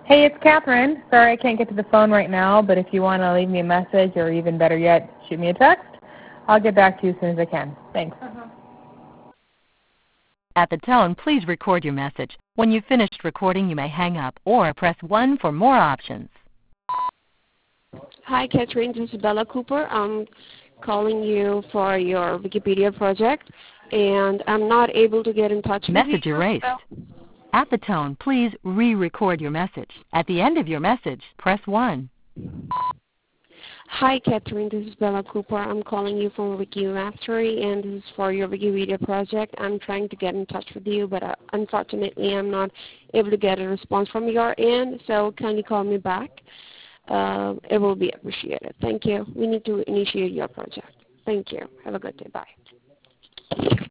Hey, it's Catherine. Sorry I can't get to the phone right now, but if you want to leave me a message or even better yet, shoot me a text, I'll get back to you as soon as I can. Thanks. At the tone, please record your message. When you've finished recording, you may hang up or press 1 for more options. Hi, Catherine. This is Bella Cooper. I'm calling you for your Wikipedia project, and I'm not able to get in touch with you. Message erased. At the tone, please re-record your message. At the end of your message, press 1. Hi, Catherine. This is Bella Cooper. I'm calling you from Wikimastery, and this is for your Wikipedia project. I'm trying to get in touch with you, but unfortunately, I'm not able to get a response from your end, so can you call me back? It will be appreciated. Thank you. We need to initiate your project. Thank you. Have a good day. Bye.